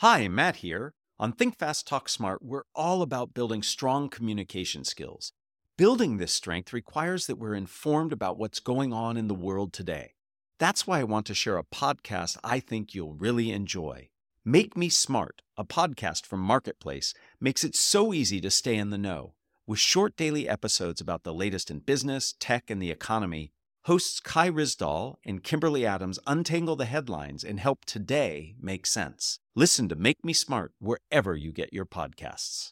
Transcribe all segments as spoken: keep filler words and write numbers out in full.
Hi, Matt here. On Think Fast, Talk Smart, we're all about building strong communication skills. Building this strength requires that we're informed about what's going on in the world today. That's why I want to share a podcast I think you'll really enjoy. Make Me Smart, a podcast from Marketplace, makes it so easy to stay in the know. With short daily episodes about the latest in business, tech, and the economy, hosts Kai Risdal and Kimberly Adams untangle the headlines and help today make sense. Listen to Make Me Smart wherever you get your podcasts.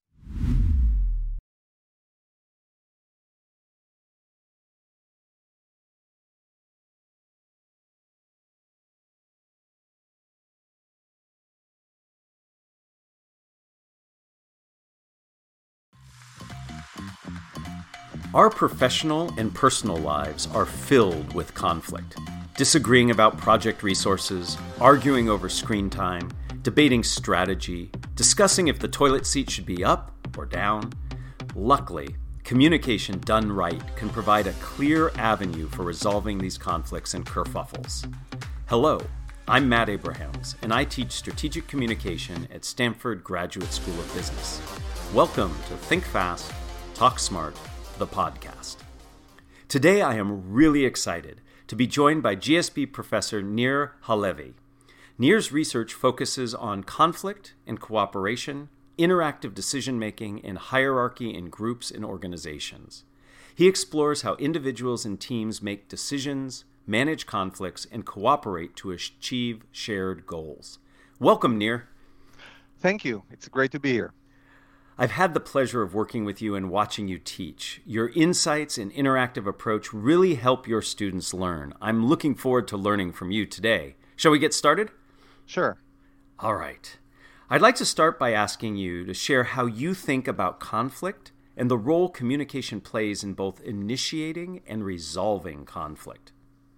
Our professional and personal lives are filled with conflict. Disagreeing about project resources, arguing over screen time, debating strategy, discussing if the toilet seat should be up or down. Luckily, communication done right can provide a clear avenue for resolving these conflicts and kerfuffles. Hello, I'm Matt Abrahams, and I teach strategic communication at Stanford Graduate School of Business. Welcome to Think Fast, Talk Smart, the podcast. Today I am really excited to be joined by G S B professor Nir Halevi. Nir's research focuses on conflict and cooperation, interactive decision-making, and hierarchy in groups and organizations. He explores how individuals and teams make decisions, manage conflicts, and cooperate to achieve shared goals. Welcome, Nir. Thank you. It's great to be here. I've had the pleasure of working with you and watching you teach. Your insights and interactive approach really help your students learn. I'm looking forward to learning from you today. Shall we get started? Sure. All right. I'd like to start by asking you to share how you think about conflict and the role communication plays in both initiating and resolving conflict.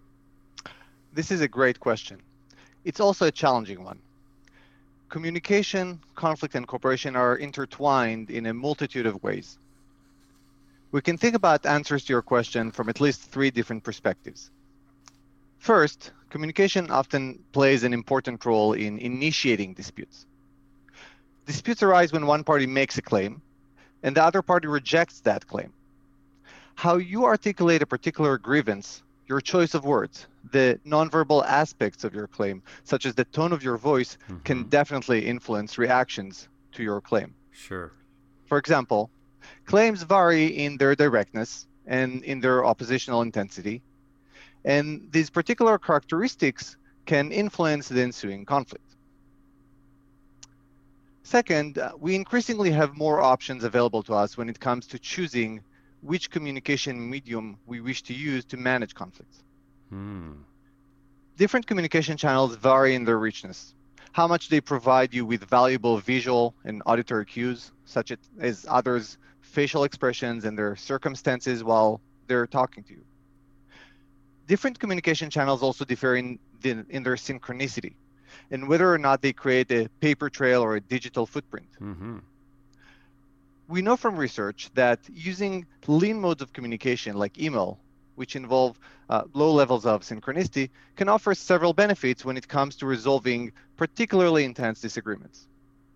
This is a great question. It's also a challenging one. Communication, conflict, and cooperation are intertwined in a multitude of ways. We can think about answers to your question from at least three different perspectives. First, communication often plays an important role in initiating disputes. Disputes arise when one party makes a claim and the other party rejects that claim. How you articulate a particular grievance, your choice of words, the nonverbal aspects of your claim, such as the tone of your voice, mm-hmm. can definitely influence reactions to your claim. Sure. For example, claims vary in their directness and in their oppositional intensity, and these particular characteristics can influence the ensuing conflict. Second, we increasingly have more options available to us when it comes to choosing which communication medium we wish to use to manage conflicts. Hmm. Different communication channels vary in their richness, how much they provide you with valuable visual and auditory cues, such as others' facial expressions and their circumstances while they're talking to you. Different communication channels also differ in, the, in their synchronicity and whether or not they create a paper trail or a digital footprint. Mm-hmm. We know from research that using lean modes of communication like email, which involve uh, low levels of synchronicity, can offer several benefits when it comes to resolving particularly intense disagreements.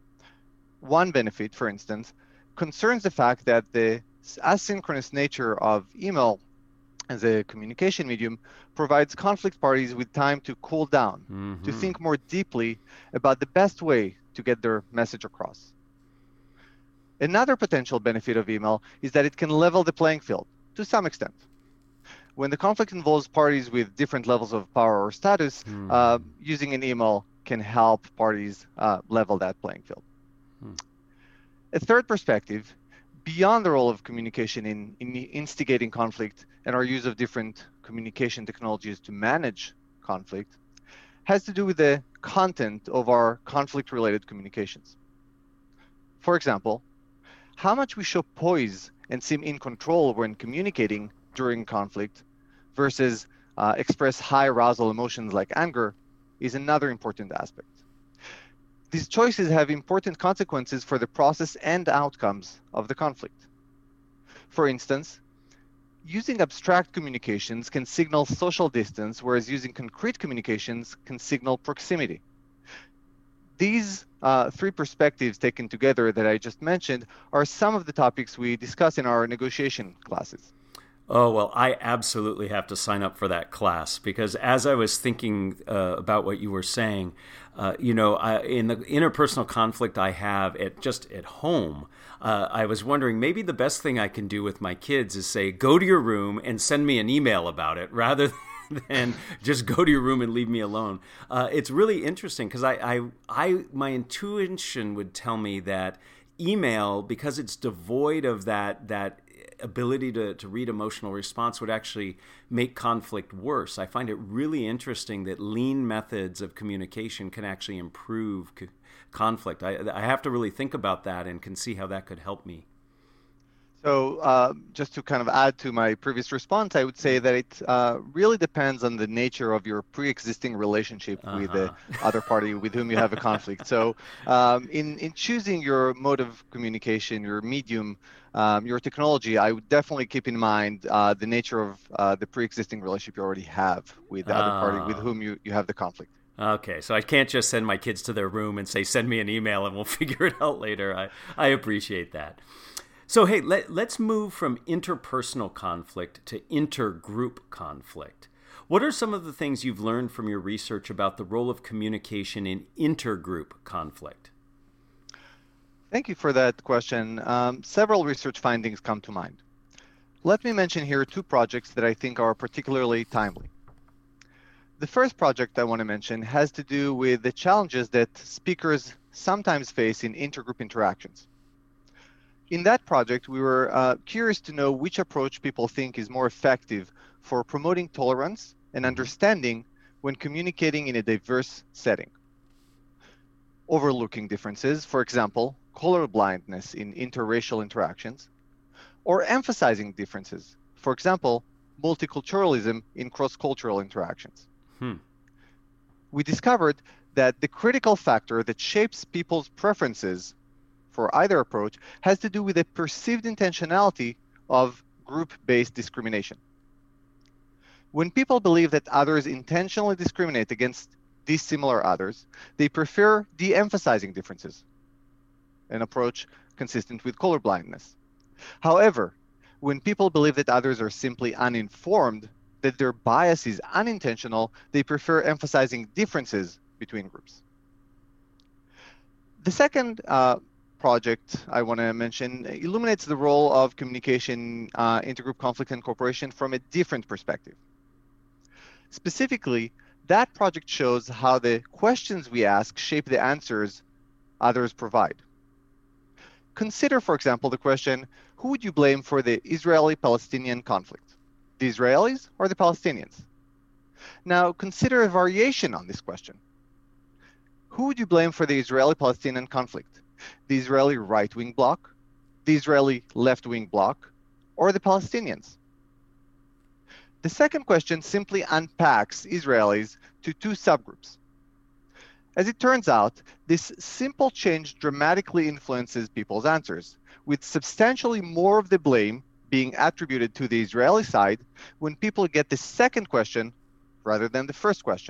One benefit, for instance, concerns the fact that the asynchronous nature of email as a communication medium provides conflict parties with time to cool down, mm-hmm. to think more deeply about the best way to get their message across. Another potential benefit of email is that it can level the playing field to some extent. When the conflict involves parties with different levels of power or status, mm. uh, using an email can help parties uh, level that playing field. Mm. A third perspective, beyond the role of communication in, in instigating conflict and our use of different communication technologies to manage conflict, has to do with the content of our conflict-related communications. For example, how much we show poise and seem in control when communicating during conflict versus uh, express high arousal emotions like anger is another important aspect. These choices have important consequences for the process and outcomes of the conflict. For instance, using abstract communications can signal social distance, whereas using concrete communications can signal proximity. these uh, three perspectives taken together that I just mentioned are some of the topics we discuss in our negotiation classes. Oh, well, I absolutely have to sign up for that class because as I was thinking uh, about what you were saying, uh, you know, I, in the interpersonal conflict I have at just at home, uh, I was wondering maybe the best thing I can do with my kids is say, go to your room and send me an email about it rather than just go to your room and leave me alone. Uh, it's really interesting because I, I, I, my intuition would tell me that email, because it's devoid of that that ability to, to read emotional response, would actually make conflict worse. I find it really interesting that lean methods of communication can actually improve c- conflict. I, I have to really think about that and can see how that could help me. So uh, just to kind of add to my previous response, I would say that it uh, really depends on the nature of your pre-existing relationship uh-huh. with the other party with whom you have a conflict. So um, in, in choosing your mode of communication, your medium, um, your technology, I would definitely keep in mind uh, the nature of uh, the pre-existing relationship you already have with the other party with whom you, you have the conflict. Okay, so I can't just send my kids to their room and say, send me an email and we'll figure it out later. I, I appreciate that. So, hey, let, let's move from interpersonal conflict to intergroup conflict. What are some of the things you've learned from your research about the role of communication in intergroup conflict? Thank you for that question. Um, several research findings come to mind. Let me mention here two projects that I think are particularly timely. The first project I want to mention has to do with the challenges that speakers sometimes face in intergroup interactions. In that project, we were uh, curious to know which approach people think is more effective for promoting tolerance and understanding when communicating in a diverse setting. Overlooking differences, for example, colorblindness in interracial interactions, or emphasizing differences, for example, multiculturalism in cross-cultural interactions. Hmm. We discovered that the critical factor that shapes people's preferences for either approach has to do with the perceived intentionality of group-based discrimination. When people believe that others intentionally discriminate against dissimilar others, they prefer de-emphasizing differences, an approach consistent with colorblindness. However, when people believe that others are simply uninformed, that their bias is unintentional, they prefer emphasizing differences between groups. The second uh, project I want to mention illuminates the role of communication, uh, intergroup conflict, and cooperation from a different perspective. Specifically, that project shows how the questions we ask shape the answers others provide. Consider, for example, the question, who would you blame for the Israeli-Palestinian conflict? The Israelis or the Palestinians? Now, consider a variation on this question. Who would you blame for the Israeli-Palestinian conflict? The Israeli right-wing bloc, the Israeli left-wing bloc, or the Palestinians? The second question simply unpacks Israelis to two subgroups. As it turns out, this simple change dramatically influences people's answers, with substantially more of the blame being attributed to the Israeli side when people get the second question rather than the first question.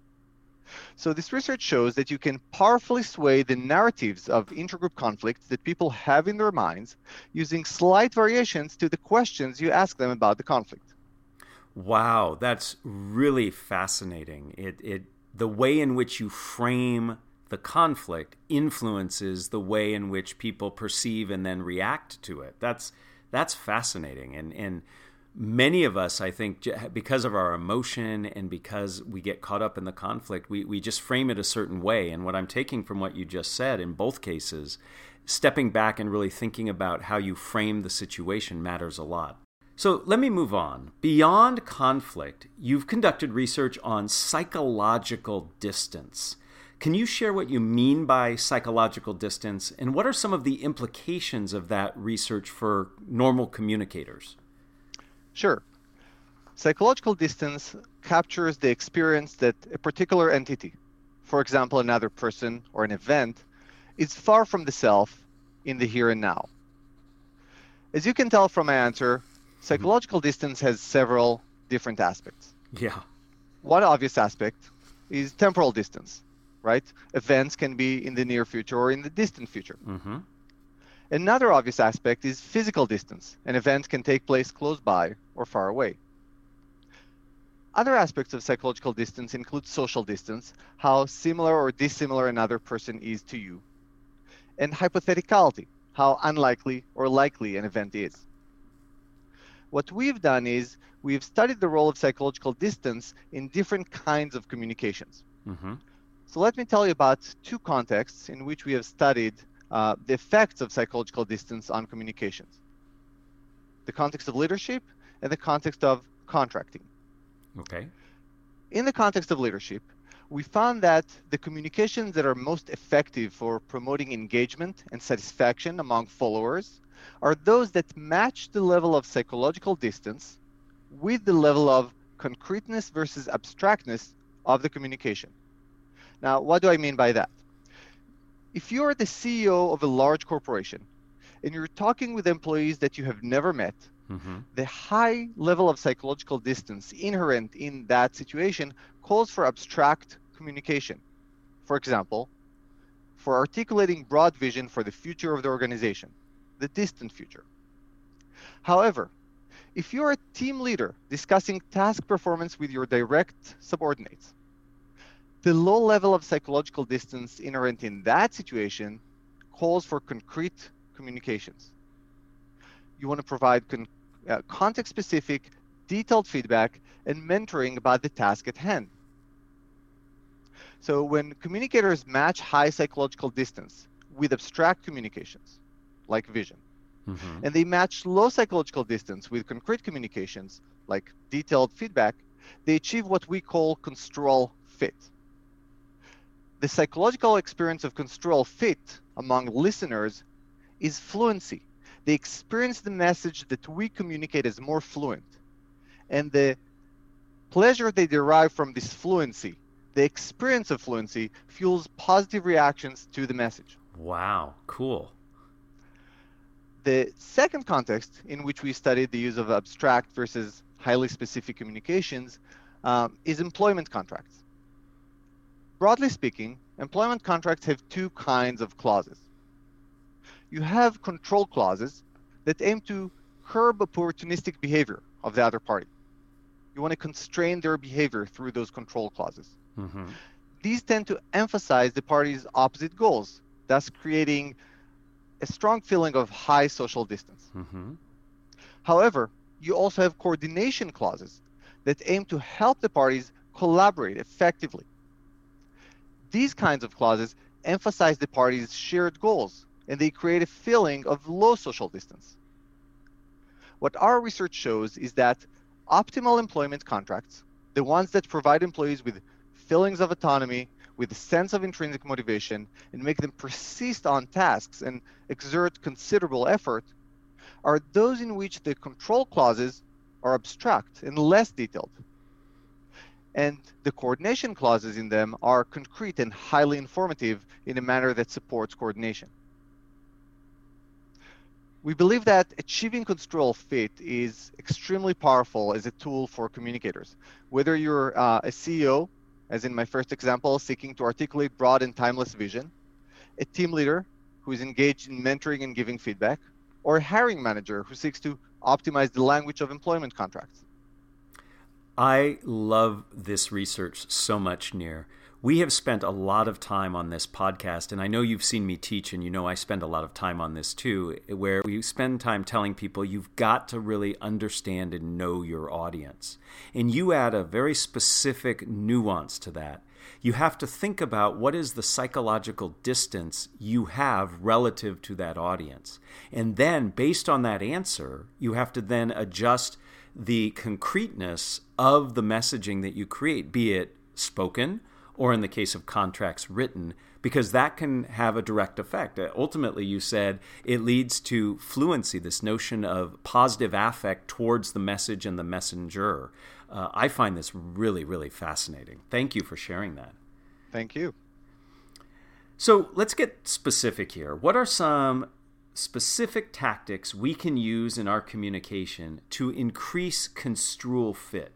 So this research shows that you can powerfully sway the narratives of intergroup conflicts that people have in their minds using slight variations to the questions you ask them about the conflict. Wow, that's really fascinating. It, it, the way in which you frame the conflict influences the way in which people perceive and then react to it. That's that's fascinating. And and many of us, I think, because of our emotion and because we get caught up in the conflict, we, we just frame it a certain way. And what I'm taking from what you just said in both cases, stepping back and really thinking about how you frame the situation matters a lot. So let me move on. Beyond conflict, you've conducted research on psychological distance. Can you share what you mean by psychological distance, and what are some of the implications of that research for normal communicators? Sure. Psychological distance captures the experience that a particular entity, for example, another person or an event, is far from the self in the here and now. As you can tell from my answer, psychological mm-hmm. distance has several different aspects. Yeah. One obvious aspect is temporal distance. right? Events can be in the near future or in the distant future. Mm-hmm. Another obvious aspect is physical distance. An event can take place close by or far away. Other aspects of psychological distance include social distance, how similar or dissimilar another person is to you, and hypotheticality, how unlikely or likely an event is. What we've done is we've studied the role of psychological distance in different kinds of communications. Mm-hmm. So let me tell you about two contexts in which we have studied uh, the effects of psychological distance on communications. The context of leadership and the context of contracting. Okay. In the context of leadership, we found that the communications that are most effective for promoting engagement and satisfaction among followers are those that match the level of psychological distance with the level of concreteness versus abstractness of the communication. Now, what do I mean by that? If you're the C E O of a large corporation and you're talking with employees that you have never met, mm-hmm. the high level of psychological distance inherent in that situation calls for abstract communication. For example, for articulating broad vision for the future of the organization, the distant future. However, if you're a team leader discussing task performance with your direct subordinates, the low level of psychological distance inherent in that situation calls for concrete communications. You want to provide con- uh, context-specific, detailed feedback and mentoring about the task at hand. So when communicators match high psychological distance with abstract communications, like vision, mm-hmm. and they match low psychological distance with concrete communications, like detailed feedback, they achieve what we call construal fit. The psychological experience of construal fit among listeners is fluency. They experience the message that we communicate as more fluent. And the pleasure they derive from this fluency, the experience of fluency, fuels positive reactions to the message. Wow, cool. The second context in which we studied the use of abstract versus highly specific communications um, is employment contracts. Broadly speaking, employment contracts have two kinds of clauses. You have control clauses that aim to curb opportunistic behavior of the other party. You want to constrain their behavior through those control clauses. Mm-hmm. These tend to emphasize the party's opposite goals, thus creating a strong feeling of high social distance. Mm-hmm. However, you also have coordination clauses that aim to help the parties collaborate effectively. These kinds of clauses emphasize the parties' shared goals, and they create a feeling of low social distance. What our research shows is that optimal employment contracts, the ones that provide employees with feelings of autonomy, with a sense of intrinsic motivation, and make them persist on tasks and exert considerable effort, are those in which the control clauses are abstract and less detailed. And the coordination clauses in them are concrete and highly informative in a manner that supports coordination. We believe that achieving construal fit is extremely powerful as a tool for communicators. Whether you're uh, a C E O, as in my first example, seeking to articulate broad and timeless vision, a team leader who is engaged in mentoring and giving feedback, or a hiring manager who seeks to optimize the language of employment contracts. I love this research so much, Nir. We have spent a lot of time on this podcast, and I know you've seen me teach, and you know I spend a lot of time on this too, where we spend time telling people you've got to really understand and know your audience. And you add a very specific nuance to that. You have to think about what is the psychological distance you have relative to that audience. And then, based on that answer, you have to then adjust the concreteness of the messaging that you create, be it spoken or in the case of contracts written, because that can have a direct effect. Ultimately, you said it leads to fluency, this notion of positive affect towards the message and the messenger. Uh, I find this really, really fascinating. Thank you for sharing that. Thank you. So let's get specific here. What are some specific tactics we can use in our communication to increase construal fit?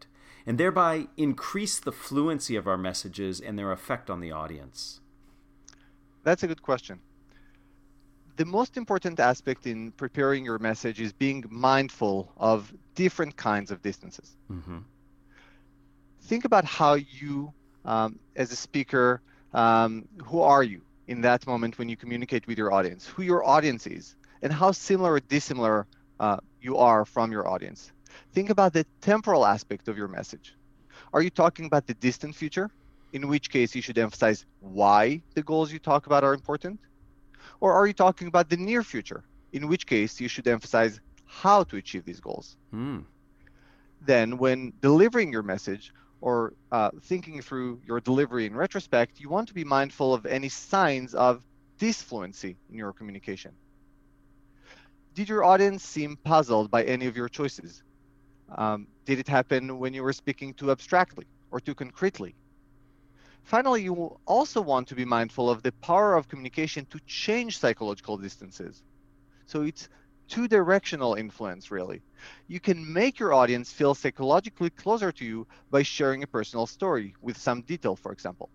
and thereby increase the fluency of our messages and their effect on the audience? That's a good question. The most important aspect in preparing your message is being mindful of different kinds of distances. Mm-hmm. Think about how you, um, as a speaker, um, who are you in that moment when you communicate with your audience, who your audience is, and how similar or dissimilar uh, you are from your audience. Think about the temporal aspect of your message. Are you talking about the distant future, in which case you should emphasize why the goals you talk about are important? Or are you talking about the near future, in which case you should emphasize how to achieve these goals? Mm. Then, when delivering your message or uh, thinking through your delivery in retrospect, you want to be mindful of any signs of disfluency in your communication. Did your audience seem puzzled by any of your choices? Um, did it happen when you were speaking too abstractly or too concretely? Finally, you will also want to be mindful of the power of communication to change psychological distances. So it's two-directional influence, really. You can make your audience feel psychologically closer to you by sharing a personal story with some detail, for example.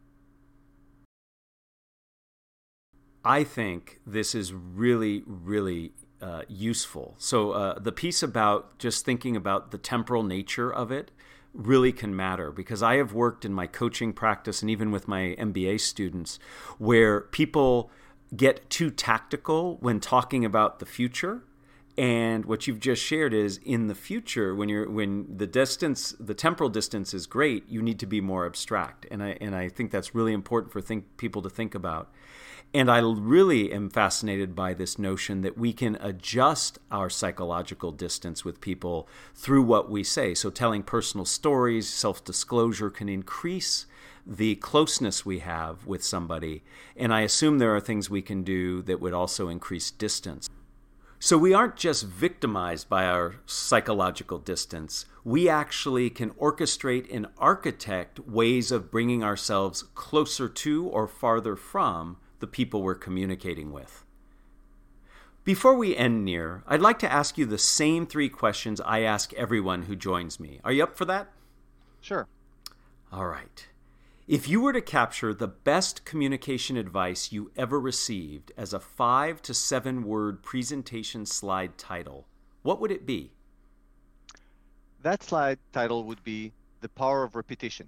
I think this is really, really uh, useful. So uh, the piece about just thinking about the temporal nature of it really can matter, because I have worked in my coaching practice and even with my M B A students where people get too tactical when talking about the future. And what you've just shared is, in the future, when you're when the distance, the temporal distance is great, you need to be more abstract. And I and I think that's really important for think people to think about. And I really am fascinated by this notion that we can adjust our psychological distance with people through what we say. So telling personal stories, self-disclosure can increase the closeness we have with somebody. And I assume there are things we can do that would also increase distance. So we aren't just victimized by our psychological distance. We actually can orchestrate and architect ways of bringing ourselves closer to or farther from the people we're communicating with. Before we end, Nir, I'd like to ask you the same three questions I ask everyone who joins me. Are you up for that? Sure. All right. If you were to capture the best communication advice you ever received as a five to seven word presentation slide title, what would it be? That slide title would be The Power of Repetition.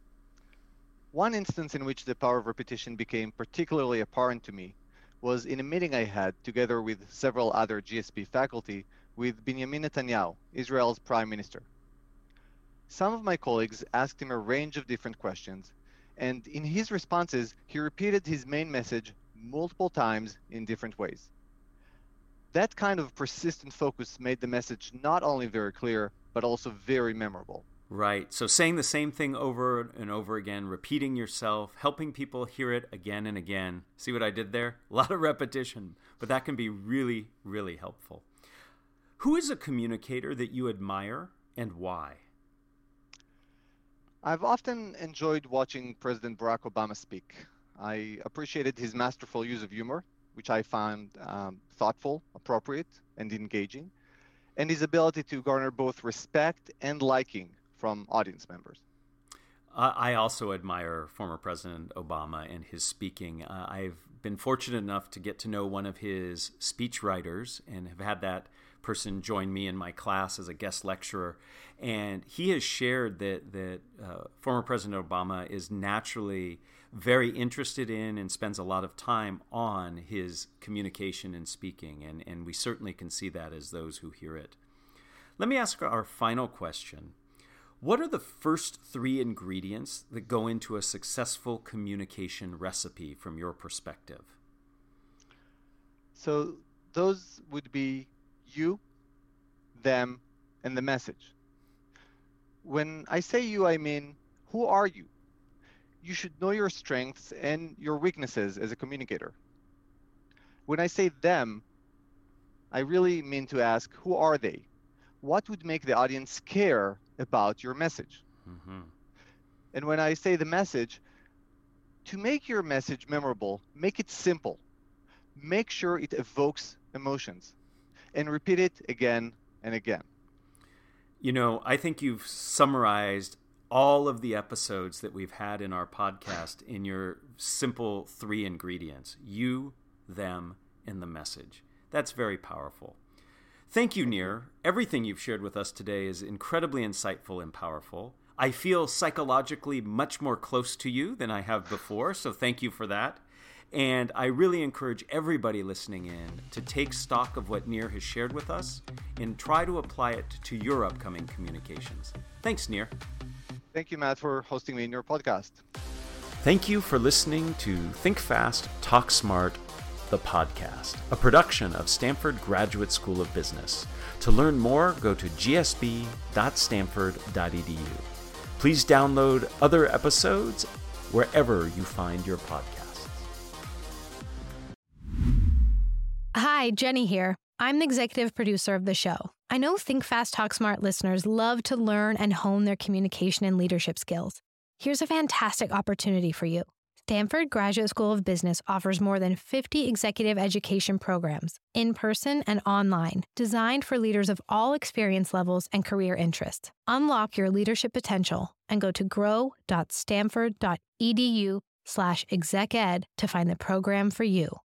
One instance in which the power of repetition became particularly apparent to me was in a meeting I had together with several other G S P faculty with Benjamin Netanyahu, Israel's prime minister. Some of my colleagues asked him a range of different questions, and in his responses, he repeated his main message multiple times in different ways. That kind of persistent focus made the message not only very clear, but also very memorable. Right. So saying the same thing over and over again, repeating yourself, helping people hear it again and again. See what I did there? A lot of repetition, but that can be really, really helpful. Who is a communicator that you admire and why? I've often enjoyed watching President Barack Obama speak. I appreciated his masterful use of humor, which I found um, thoughtful, appropriate, and engaging, and his ability to garner both respect and liking from audience members. Uh, I also admire former President Obama and his speaking. Uh, I've been fortunate enough to get to know one of his speechwriters and have had that person join me in my class as a guest lecturer. And he has shared that, that uh, former President Obama is naturally very interested in and spends a lot of time on his communication and speaking. And, and we certainly can see that as those who hear it. Let me ask our final question. What are the first three ingredients that go into a successful communication recipe from your perspective? So those would be you, them, and the message. When I say you, I mean, who are you? You should know your strengths and your weaknesses as a communicator. When I say them, I really mean to ask, who are they? What would make the audience care about your message? Mm-hmm. And when I say the message, to make your message memorable, make it simple. Make sure it evokes emotions and repeat it again and again. You know, I think you've summarized all of the episodes that we've had in our podcast in your simple three ingredients: you, them, and the message. That's very powerful. Thank you, Nir. Everything you've shared with us today is incredibly insightful and powerful. I feel psychologically much more close to you than I have before, so thank you for that. And I really encourage everybody listening in to take stock of what Nir has shared with us and try to apply it to your upcoming communications. Thanks, Nir. Thank you, Matt, for hosting me in your podcast. Thank you for listening to Think Fast, Talk Smart, the podcast, a production of Stanford Graduate School of Business. To learn more, go to g s b dot stanford dot e d u. Please download other episodes wherever you find your podcasts. Hi, Jenny here. I'm the executive producer of the show. I know Think Fast, Talk Smart listeners love to learn and hone their communication and leadership skills. Here's a fantastic opportunity for you. Stanford Graduate School of Business offers more than fifty executive education programs, in person and online, designed for leaders of all experience levels and career interests. Unlock your leadership potential and go to grow dot stanford dot e d u slash exec ed to find the program for you.